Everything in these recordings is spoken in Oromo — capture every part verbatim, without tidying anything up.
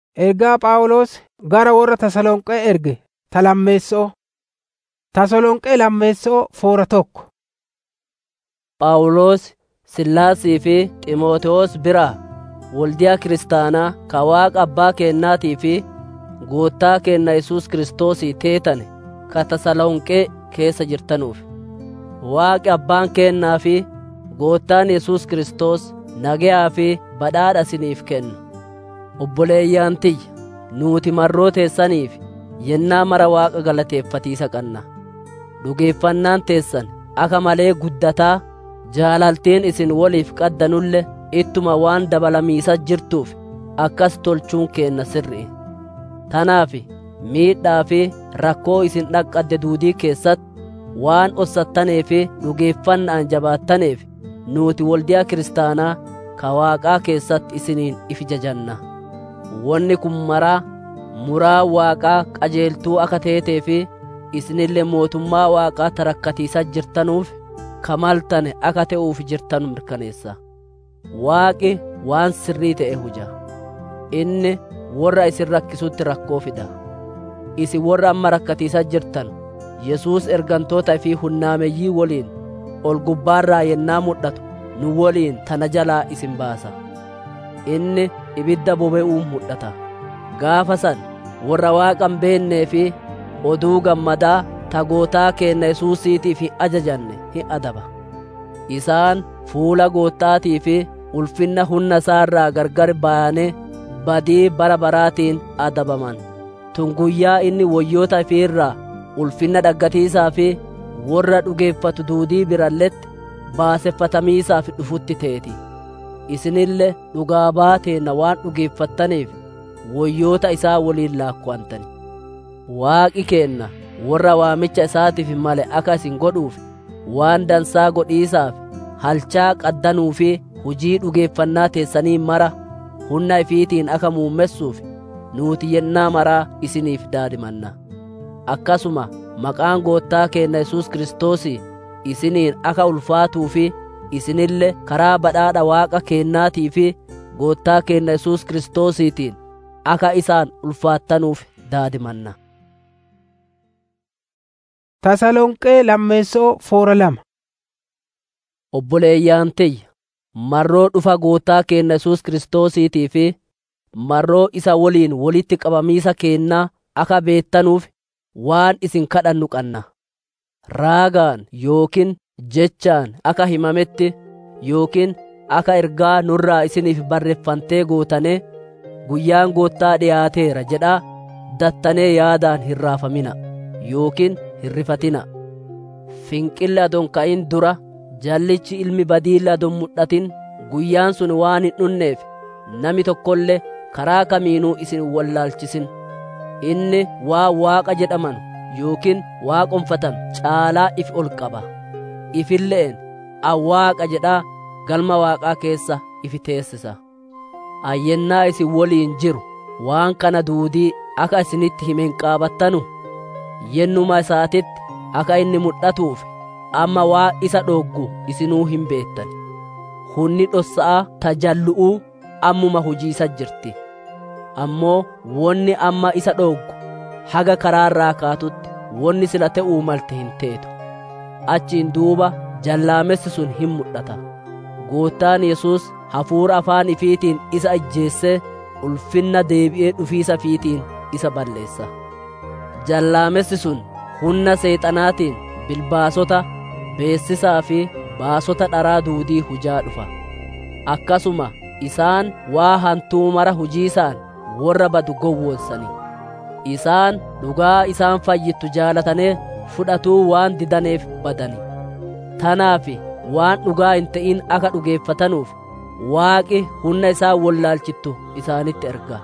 Ergaa Phaawulos gara warra Tasalonqee erge ta lammeessoo. Tasalonqee lammeessoo foora tokko. Phaawulos Sillaasii fi Xiimotewos biraa waldiyaa kiristaanaa ka Waaqa Abbaa keennaatii fi Goottaa keenna Yesuus Kiristoosii teetane ka Tasalonqee keessa jirtanuuf. Waaqi Abbaan keennaa fi Goottaan Yesuus Kiristoos nagayaa fi badhaadha isiniif kennu. Obboleeyyaan tiyya, nuuti marroo teessaniif yennaa mara Waaqa galateeffatiisa qabna. Dhugeeffannaan teessan akka malee guddataa, jaalaltiin isin waliif qaddanulle ittuma waan dabalamiisa jirtuuf akkas tolchuun keenna sirrii. Tanaaf miidhaa fi rakkoo isin dhaqqadde duudii keessatti waan ossattanii fi dhugeeffannaan jabaattaneef nuuti waldiyaa kiristaanaa ka Waaqaa keessatti isiniin if jajanna. Wanni kun maraa muraa Waaqaa qajeeltuu akka teetee fi isinillee mootummaa Waaqaa tarakkatiisa jirtanuuf kamaltane akka ta'uuf jirtan mirkaneessa. Waaqi waan sirrii ta'e huja. Inni warra isin rakkisutti rakkoo fida. Isin warra amma rakkatiisa jirtan Yesuus ergantoota fi hunnaameyyii waliin ol gubbaarraa yennaa mul'atu nu waliin tana jalaa isin baasa. Inni ibidda boba'uun mul'ata. Gaafa san warra Waaqa hin beennee fi oduu gammadaa ta Goottaa keenna Yesuusiitiif hin ajajanne hin adaba. Isaan fuula Goottaatii fi ulfinna humna isaarraa gargar bayanee badii bara baraatiin adabaman. Tun guyyaa inni wayyoota ifiirraa ulfinna dhaggatiisaa fi warra dhugeeffatu duudii biralletti baaseffatamiisaaf dhufutti teeti. Isinille dhugaa baateenna waan dhugeeffattaniif wayyoota isaa waliin laakkuwantani. Waaqi keenna warra waamicha isaatiif male akka isin godhuuf waan dansaa godhiisaaf halchaa qaddanuu fi hujii dhugeeffannaa teessanii mara humna ifiitiin akka muummessuuf nuuti yennaa maraa isiniif daadimanna. Akkasuma maqaan Goottaa keenna Yesuus Kiristoosii isiniin akka ulfaatuu fi isinille karaa badhaadha Waaqa keennaatii fi Goottaa keenna Yesuus Kiristoosiitiin akka isaan ulfaattanuuf daadimanna. Tasalonqee lammeessoo foora lama. Obboleeyyaan tiyya, marroo dhufa Goottaa keenna Yesuus Kiristoosiitii fi marroo isa waliin walitti qabamiisa keennaa akka beettanuuf waan isin kadhannu qabna. Raagaan yookiin jechaan akka himametti yookiin akka ergaa nurraa isiniif barreeffantee gootane guyyaan Goottaa dhiyaateera jedhaa dattanee yaadaan hin raafamina yookiin hin rifatina. Finqilli adon ka'in dura jallichi ilmi badiilla adon mul'atin guyyaan sun waan hin dhunneef nami tokkollee karaa kamiinuu isin wallaalchisin. Inni waa Waaqa jedhaman yookiin waaqonfatan caalaa if ol qaba. Ifilleen awwaaqa jedhaa galma Waaqaa keessa ifi teessisa. Ayyennaa isin waliin jiru waan kana duudii akka isinitti himen qaabattanu yennuma isaatitti akka inni mul'atuuf amma waa isa dhoggu isinuu hin beettan. Hunni dhossa'a tajallu'uu ammuma hujiisa jirti. Ammoo wonni amma isa dhoggu haga karaarraa kaatutti wonni sila ta'uu malte hin teetu. Achiin duuba jallaamessi sun hin mul'ata. Goottaan Yesuus hafuura afaan ifiitiin isa ajjeessee ulfinna deebi'ee dhufiisa ifiitiin isa balleessa. Jallaamessi sun humna seexanaatiin bilbaasota, beessisaa fi baasota dharaa duudii hujaa dhufa. Akkasuma isaan waa hantuu mara hujiisaan warra badu gowwoonsani. Isaan dhugaa isaan fayyittu jaalatanee fudhatuu waan didaneef badani. Tanaaf waan dhugaa hin ta'in akka dhugeeffatanuuf Waaqi humna isaan wallaalchittu isaanitti erga.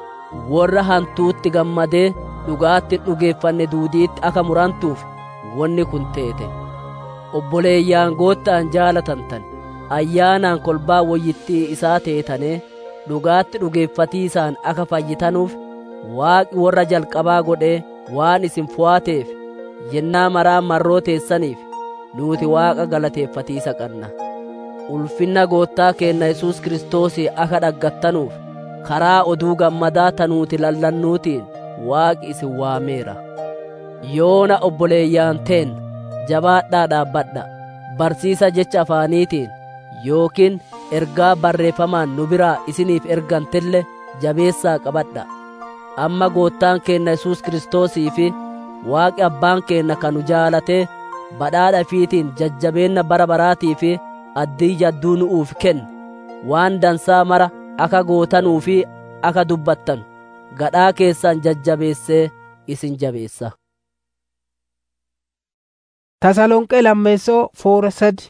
Warra hantuutti gammadee dhugaatti dhugeeffanne duudiitti akka murantuuf wanni kun teete. Obboleeyyaan Goottaan jaalatantan ayyaanaan kolbaa wayyittii isaa teetanee dhugaatti dhugeeffatiisaan akka fayyitanuuf Waaqi warra jalqabaa godhee waan isin fo'ateef yennaa maraa marroo teessaniif nuuti Waaqa galateeffatiisa qabna. Ulfinna Goottaa keenna Yesuus Kiristoosii akka dhaggattanuuf karaa oduu gammadaa tanuuti lallannuutiin Waaqi isin waameera. Yoona obboleeyyaan teen jabaadhaa dhaabbadha. Barsiisa jecha afaaniitiin yookiin ergaa barreeffamaan nu biraa isiniif ergantelle jabeessaa qabadha. Amma Goottaan keenna Yesuus Kiristoosii fi Waaqi Abbaan keenna kanu jaalatee badhaadha fiitiin jajjabeenna bara baraatii fi addii jadduu nu'uuf kenna. Waan dansaa mara akka gootanuu fi akka dubbattanu gadhaa keessan jajjabeessee isin jabeessa. Tasalonqee lammeessoo foora sadi.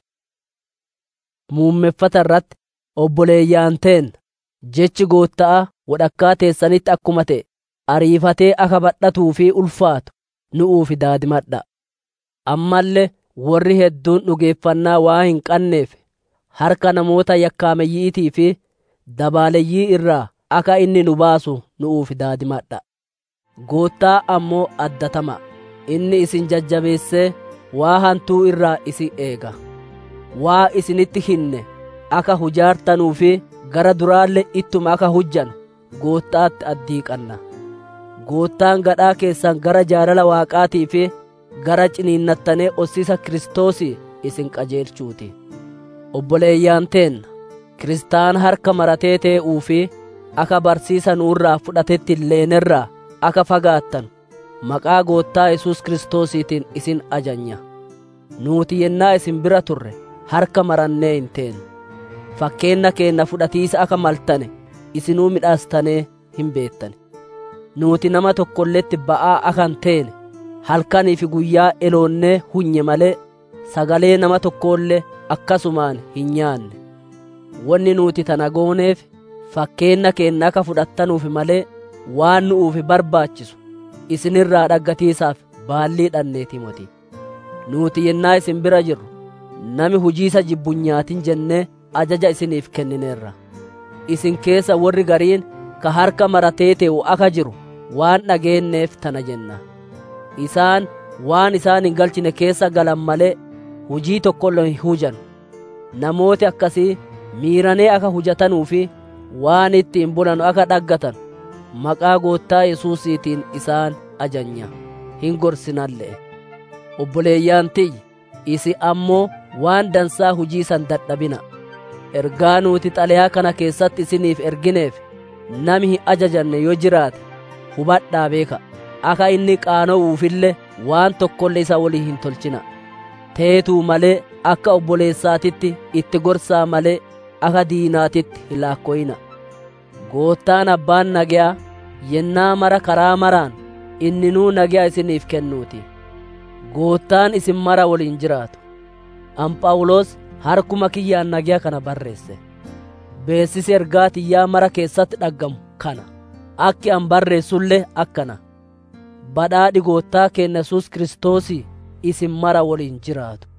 Muummeffata irratti obboleeyyaan teen jechi Goottaa wadhakkaa teessanitti akkuma ta'e ariifatee akka badhatuu fi ulfaatu nu'uuf daadimadha. Ammallee warri hedduun dhugeeffannaa waa hin qabneef harka namoota yakkaamayyiitii fi dabaaleyyii irraa akka inni nu baasu nu'uuf daadimadha. Goottaa ammoo addatama. Inni isin jajjabeessee waa hantuu irraa isin eega. Waa isinitti hinne akka hujaartanuu fi gara duraalle ittuma akka hujjanu Goottaatti addii qanna. Goottaan gadhaa keessan gara jaalala Waaqaatii fi gara ciniinnattanee ossiisa Kiristoosii isin qajeelchuuti. Obboleeyyaan teenna Kiristaan harka maratee tee'uu fi akka barsiisa nuurraa fudhatetti illeenerraa akka fagaattan maqaa Goottaa Yesuus Kiristoosiitiin isin ajanya. Nuuti yennaa isin bira turre harka marannee hin teenu. Fakkeenna keenna fudhatiisa akka maltane isinuu midhaastanee hin beettane. Nuuti nama tokkolletti ba'aa akka hin teene halkanii fi guyyaa eloonnee hunye malee sagalee nama tokkollee akkasumaan hin nyaanne. Wanni nuti tana gooneef fakkeenna keenna akka fudhattanuuf malee waan nu'uuf barbaachisu isinirraa dhaggatiisaaf baallii dhanneeti moti. Nuuti yennaa isin bira jirru nami hujiisa jibbunyaatin jennee ajaja isiniif kennineerra. Isin keessa warri gariin ka harka maratee tee'u akka jiru waan dhageenneef tana jenna. Isaan waan isaan hin galchine keessa galan malee hujii tokkollee hin hujan. Namooti akkasii miiranee akka hujatanuu fi waan ittiin bulanu akka dhaggatan maqaa Goottaa Yesuusiitiin isaan ajanya. Hin gorsinallee. Obboleeyyaan tiyyi isi ammoo waan dansaa hujiisan dadhabina. Ergaa nuti xalayaa kana keessatti isiniif ergineef nami hin ajajanne yoo jiraate hubadhaa beeka. Akka inni qaana'uufillee waan tokkollee isa walii hin tolchina. Teetuu malee akka obboleessaatitti itti gorsaa malee akka diinaatitti hin laakkoyina. Goottaan Abbaan nagaa yennaa mara karaa maraan inninuu nagaa isiniif kennuuti. Goottaan isin mara waliin jiraatu. An Phaawulos harkuma kiyyaan nagaa kana barreesse. Beessisi ergaa tiyyaa mara keessatti dhaggamu kana. Akki an barreessullee akkana. Badhaadhi Goottaa keenya Yesuus Kiristoosii isin mara waliin jiraatu.